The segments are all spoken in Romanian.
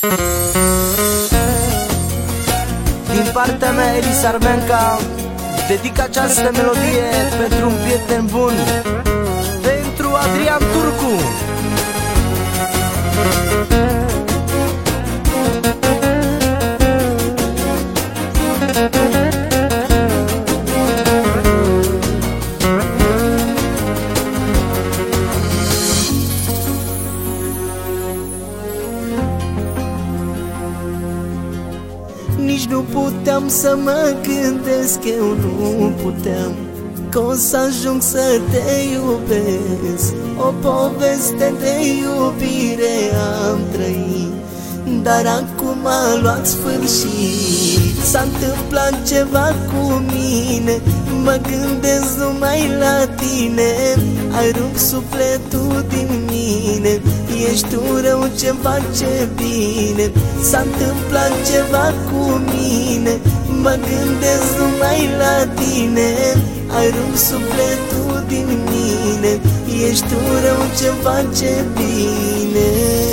Din partea mea, Elis Armenca, dedic această melodie pentru un prieten bun, pentru Adrian Turcu. Nici nu puteam să mă gândesc, eu nu puteam că o să ajung să te iubesc. O poveste de iubire am trăit, dar acum a luat sfârșit. S-a întâmplat ceva cu mine, mă gândesc numai la tine. Ai rupt sufletul din mine, ești un rău ce-mi face bine. S-a întâmplat ceva cu mine, mă gândesc numai la tine. Ai rupt sufletul din mine, ești un rău ce-mi face bine.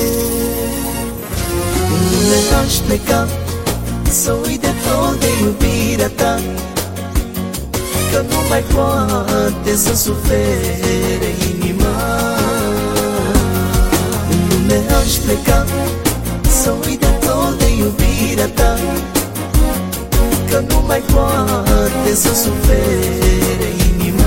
Unde aș pleca să uit de tot de iubirea ta, că nu mai poate să sufere inima. Unde aș pleca să uit de tot de iubirea ta, că nu mai poate să sufere inima.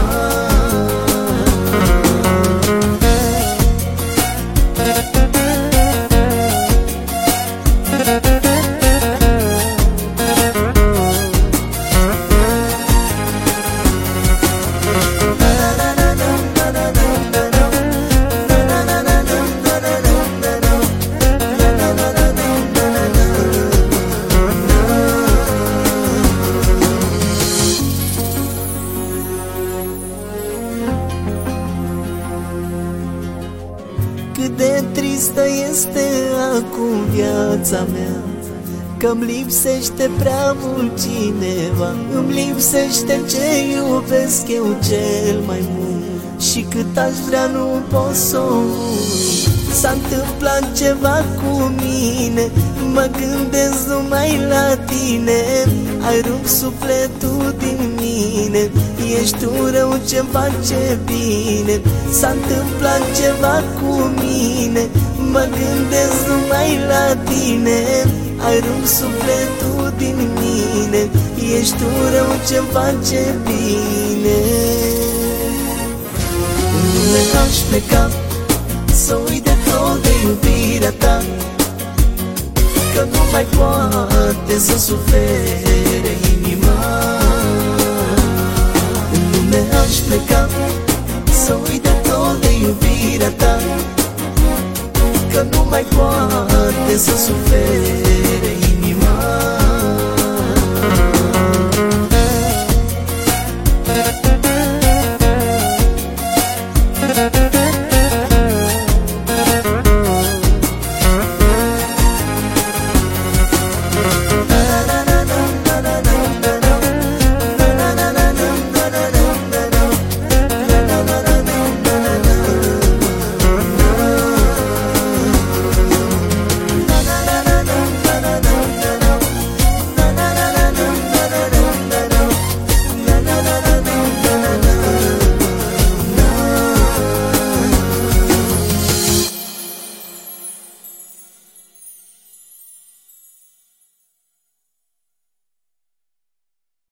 Cât de tristă este acum viața mea, că-mi lipsește prea mult cineva. Îmi lipsește ce iubesc eu cel mai mult, și cât aș vrea nu pot să o uit. S-a întâmplat ceva cu mine, mă gândesc numai la tine. Ai rupt sufletul din mine, ești un rău ce-mi face bine. S-a întâmplat ceva cu mine, mă gândesc numai la tine. Ai rupt sufletul din mine, ești un rău ce-mi face bine. Unde aș pleca să uit de tot de iubirea ta, că nu mai poate să sufere inima. Unde aș pleca să uit de tot de iubirea ta, că nu mai poate să sufere